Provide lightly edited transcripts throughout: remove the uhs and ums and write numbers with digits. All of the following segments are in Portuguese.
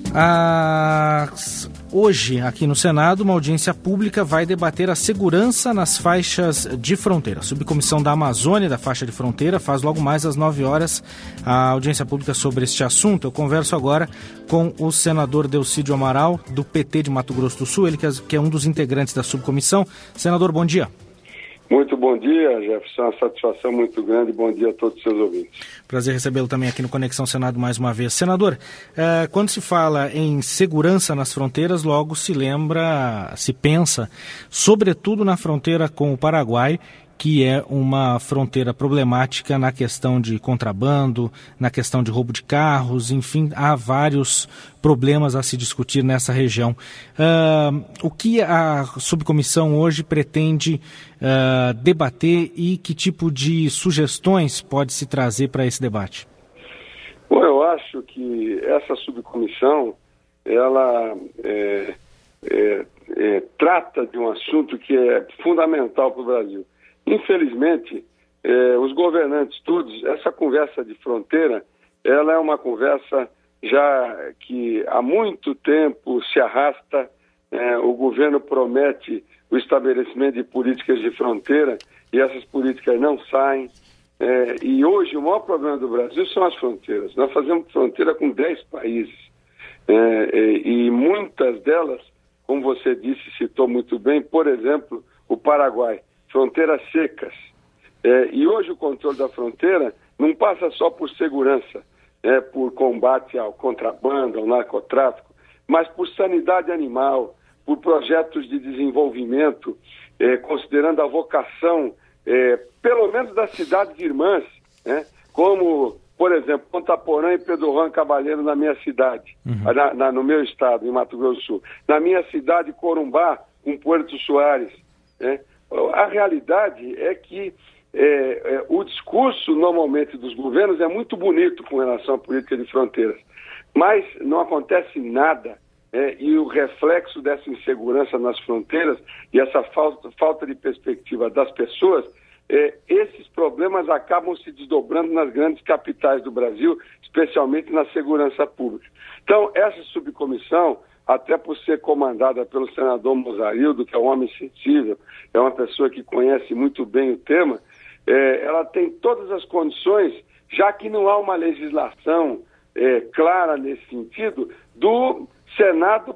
Hoje, aqui no Senado, uma audiência pública vai debater a segurança nas faixas de fronteira. A Subcomissão da Amazônia, da faixa de fronteira, faz logo mais às 9 horas a audiência pública sobre este assunto. Eu converso agora com o senador Delcídio Amaral, do PT de Mato Grosso do Sul, ele que é um dos integrantes da subcomissão. Senador, bom dia. Muito bom dia, Jefferson. Uma satisfação muito grande. Bom dia a todos os seus ouvintes. Prazer recebê-lo também aqui no Conexão Senado mais uma vez. Senador, quando se fala em segurança nas fronteiras, logo se pensa, sobretudo na fronteira com o Paraguai, que é uma fronteira problemática na questão de contrabando, na questão de roubo de carros, enfim, há vários problemas a se discutir nessa região. O que a subcomissão hoje pretende debater e que tipo de sugestões pode se trazer para esse debate? Bom, eu acho que essa subcomissão, ela trata de um assunto que é fundamental para o Brasil. Infelizmente, os governantes todos, essa conversa de fronteira, ela é uma conversa já que há muito tempo se arrasta. O governo promete o estabelecimento de políticas de fronteira e essas políticas não saem. E hoje o maior problema do Brasil são as fronteiras. Nós fazemos fronteira com 10 países e muitas delas, como você disse, citou muito bem, por exemplo, o Paraguai. Fronteiras secas. E hoje o controle da fronteira não passa só por segurança, por combate ao contrabando, ao narcotráfico, mas por sanidade animal, por projetos de desenvolvimento, considerando a vocação, pelo menos das cidades irmãs, como, por exemplo, Ponta Porã e Pedro Juan Cavalheiro na minha cidade, no meu estado, em Mato Grosso do Sul. Na minha cidade, Corumbá, com Puerto Soares, A realidade é que o discurso, normalmente, dos governos é muito bonito com relação à política de fronteiras, mas não acontece nada, e o reflexo dessa insegurança nas fronteiras e essa falta de perspectiva das pessoas, esses problemas acabam se desdobrando nas grandes capitais do Brasil, especialmente na segurança pública. Então, essa subcomissão, até por ser comandada pelo senador Mozarildo, que é um homem sensível, é uma pessoa que conhece muito bem o tema, ela tem todas as condições, já que não há uma legislação clara nesse sentido, do Senado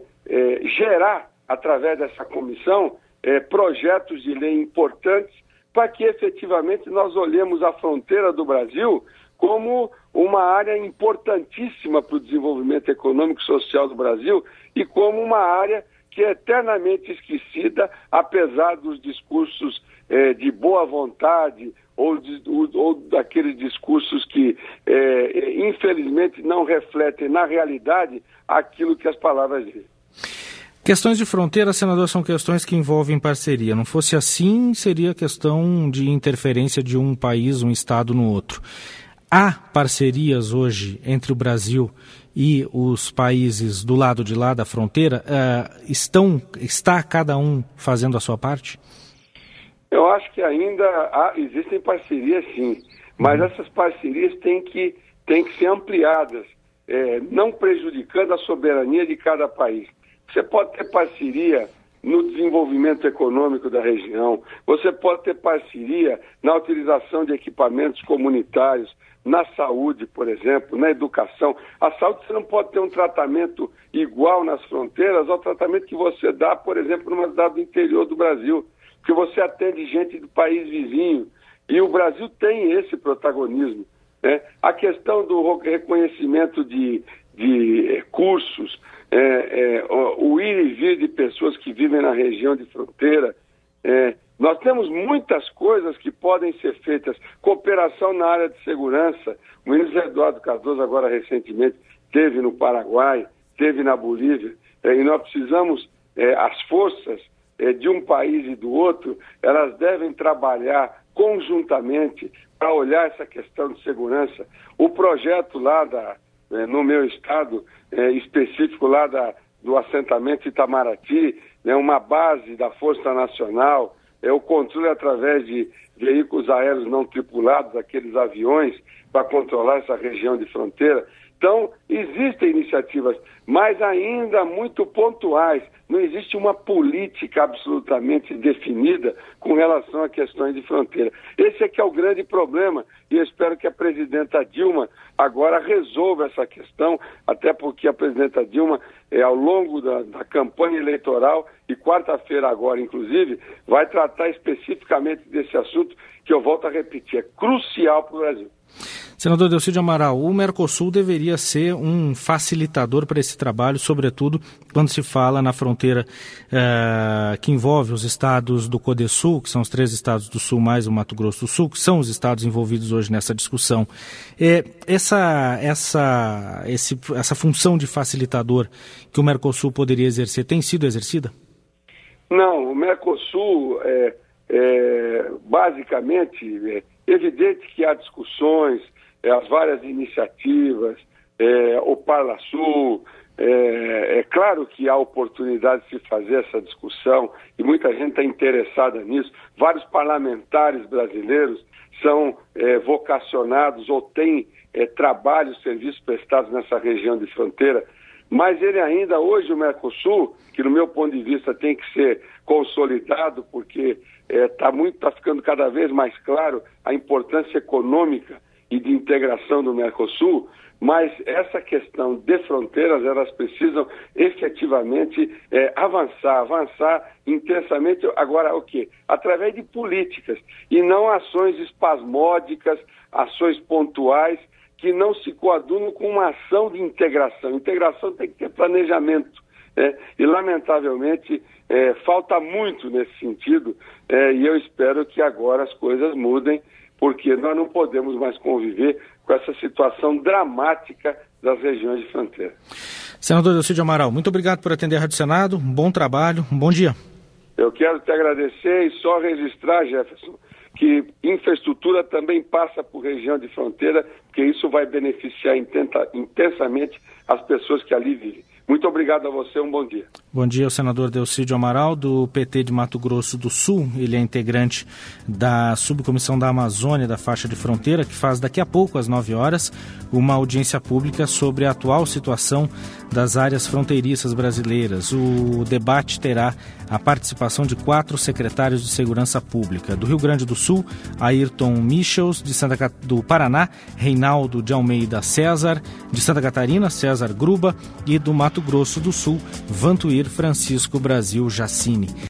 gerar, através dessa comissão, projetos de lei importantes para que efetivamente nós olhemos a fronteira do Brasil como uma área importantíssima para o desenvolvimento econômico e social do Brasil e como uma área que é eternamente esquecida, apesar dos discursos de boa vontade ou daqueles discursos que, infelizmente, não refletem na realidade aquilo que as palavras dizem. Questões de fronteira, senador, são questões que envolvem parceria. Não fosse assim, seria questão de interferência de um país, um estado no outro. Há parcerias hoje entre o Brasil e os países do lado de lá da fronteira? Está cada um fazendo a sua parte? Eu acho que ainda existem parcerias, sim, mas essas parcerias têm que ser ampliadas, não prejudicando a soberania de cada país. Você pode ter parceria no desenvolvimento econômico da região, você pode ter parceria na utilização de equipamentos comunitários, na saúde, por exemplo, na educação. A saúde, você não pode ter um tratamento igual nas fronteiras ao tratamento que você dá, por exemplo, numa cidade do interior do Brasil, porque você atende gente do país vizinho, e o Brasil tem esse protagonismo. A questão do reconhecimento de cursos, o ir e vir de pessoas que vivem na região de fronteira. Nós temos muitas coisas que podem ser feitas. Cooperação na área de segurança. O ministro Eduardo Cardoso, agora recentemente, esteve no Paraguai, esteve na Bolívia, e nós precisamos, as forças de um país e do outro, elas devem trabalhar conjuntamente para olhar essa questão de segurança. O projeto lá no meu estado, específico lá do assentamento Itamaraty, uma base da Força Nacional, o controle através de veículos aéreos não tripulados, aqueles aviões, para controlar essa região de fronteira. Então, existem iniciativas, mas ainda muito pontuais. Não existe uma política absolutamente definida com relação a questões de fronteira. Esse é que é o grande problema e eu espero que a presidenta Dilma agora resolva essa questão, até porque a presidenta Dilma, ao longo da campanha eleitoral, e quarta-feira agora, inclusive, vai tratar especificamente desse assunto, que eu volto a repetir, é crucial para o Brasil. Senador Delcídio Amaral, o Mercosul deveria ser um facilitador para esse trabalho, sobretudo quando se fala na fronteira que envolve os estados do Codesul, que são os 3 estados do Sul mais o Mato Grosso do Sul, que são os estados envolvidos hoje nessa discussão. Essa função de facilitador que o Mercosul poderia exercer tem sido exercida? Não, o Mercosul basicamente é evidente que há discussões, as várias iniciativas, o Parlasul, é claro que há oportunidade de se fazer essa discussão e muita gente está interessada nisso. Vários parlamentares brasileiros são vocacionados ou têm trabalhos, serviços prestados nessa região de fronteira, mas ele ainda, hoje o Mercosul, que no meu ponto de vista tem que ser consolidado, porque está ficando cada vez mais claro a importância econômica e de integração do Mercosul, mas essa questão de fronteiras, elas precisam efetivamente avançar intensamente. Agora, o quê? Através de políticas e não ações espasmódicas, ações pontuais, que não se coadunam com uma ação de integração. Integração tem que ter planejamento, e lamentavelmente falta muito nesse sentido, e eu espero que agora as coisas mudem, porque nós não podemos mais conviver com essa situação dramática das regiões de fronteira. Senador Delcídio Amaral, muito obrigado por atender a Rádio Senado, um bom trabalho, um bom dia. Eu quero te agradecer e só registrar, Jefferson, que infraestrutura também passa por região de fronteira, porque isso vai beneficiar intensamente as pessoas que ali vivem. Muito obrigado a você, um bom dia. Bom dia ao senador Delcídio Amaral, do PT de Mato Grosso do Sul. Ele é integrante da Subcomissão da Amazônia da Faixa de Fronteira, que faz daqui a pouco, às 9 horas, uma audiência pública sobre a atual situação das áreas fronteiriças brasileiras. O debate terá a participação de 4 secretários de Segurança Pública. Do Rio Grande do Sul, Ayrton Michels, do Paraná, Reinaldo de Almeida César, de Santa Catarina, César Gruba, e do Mato Grosso do Sul, Vantuir Francisco Brasil Jacini.